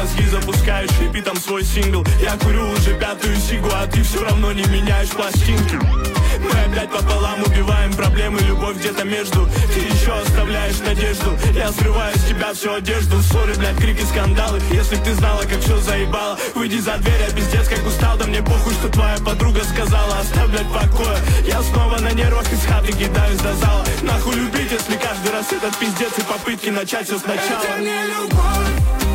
мозги запускаешь, репитом свой сингл. Я курю уже 5-ю сигу, а ты все равно не меняешь пластинки. Мы опять пополам убиваем проблемы, любовь где-то между. Ты еще оставляешь надежду. Я срываю с тебя всю одежду. Ссоры, блядь, крики, скандалы. Если б ты знала, как все заебало. Выйди за дверь, я пиздец как устал. Да мне похуй, что твоя подруга сказала. Оставь, блядь, покоя. Я снова на нервах из хаты кидаюсь до зала. Нахуй любить, если каждый раз этот пиздец и попытки начать все сначала. Это не любовь.